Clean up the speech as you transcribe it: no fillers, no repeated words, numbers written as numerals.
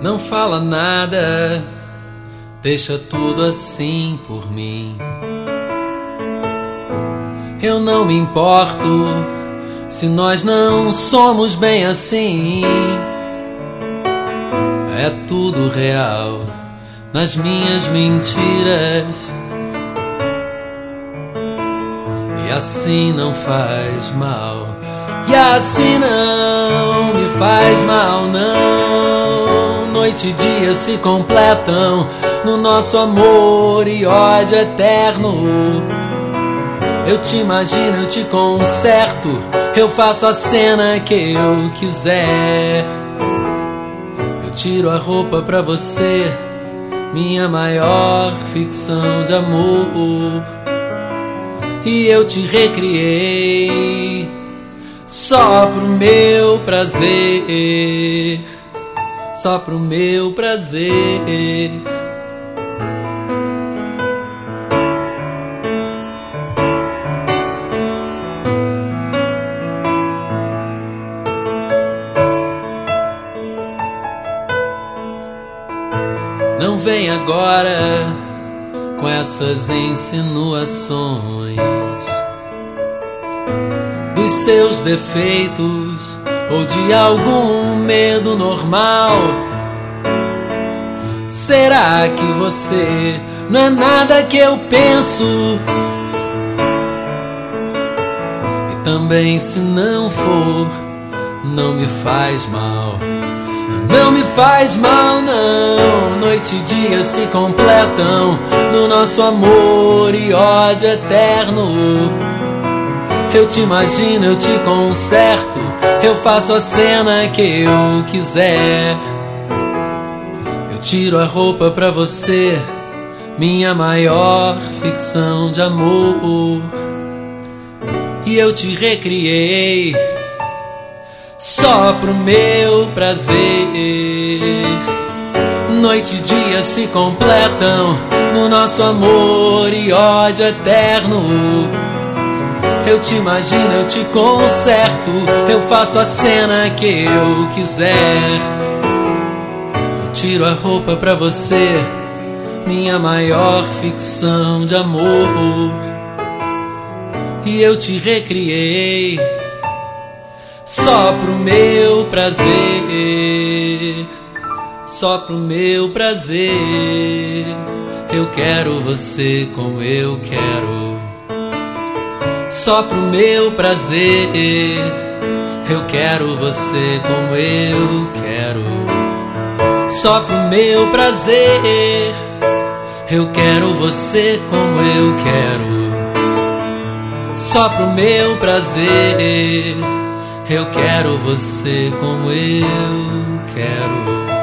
não fala nada, deixa tudo assim por mim. Eu não me importo se nós não somos bem assim. É tudo real nas minhas mentiras, e assim não faz mal, e assim não me faz mal, não. Noite e dia se completam no nosso amor e ódio eterno. Eu te imagino, eu te conserto, eu faço a cena que eu quiser. Eu tiro a roupa pra você, minha maior ficção de amor. E eu te recriei só pro meu prazer, só pro meu prazer. Não vem agora com essas insinuações dos seus defeitos ou de algum medo normal. Será que você não é nada que eu penso? E também, se não for, não me faz mal. Não me faz mal, não. Noite e dia se completam no nosso amor e ódio eterno. Eu te imagino, eu te conserto, eu faço a cena que eu quiser. Eu tiro a roupa pra você, minha maior ficção de amor. E eu te recriei só pro meu prazer. Noite e dia se completam no nosso amor e ódio eterno. Eu te imagino, eu te conserto, eu faço a cena que eu quiser. Eu tiro a roupa pra você, minha maior ficção de amor. E eu te recriei só pro meu prazer, só pro meu prazer. Eu quero você como eu quero, só pro meu prazer. Eu quero você como eu quero, só pro meu prazer. Eu quero você como eu quero, só pro meu prazer. Eu quero você como eu quero.